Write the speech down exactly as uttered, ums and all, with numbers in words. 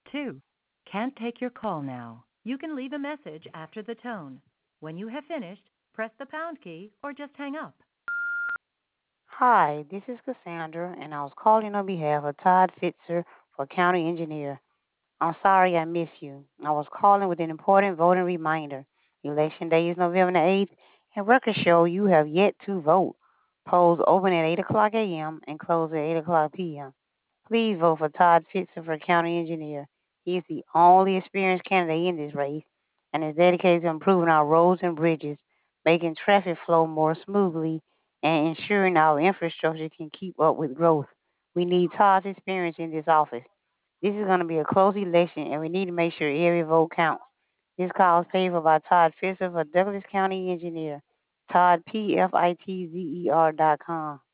two. Can't take your call now. You can leave a message after the tone. When you have finished, press the pound key or just hang up. Hi, this is Cassandra, and I was calling on behalf of Todd Fitzer for County Engineer. I'm sorry I missed you. I was calling with an important voting reminder. Election day is November the eighth, and records show you have yet to vote. Polls open at eight o'clock a m and close at eight o'clock p m Please vote for Todd Fitzer for County Engineer. He is the only experienced candidate in this race and is dedicated to improving our roads and bridges, making traffic flow more smoothly, and ensuring our infrastructure can keep up with growth. We need Todd's experience in this office. This is going to be a close election, and we need to make sure every vote counts. This call is paid for by Todd Fitzer for Douglas County Engineer. Todd, P F I T Z E R dot com.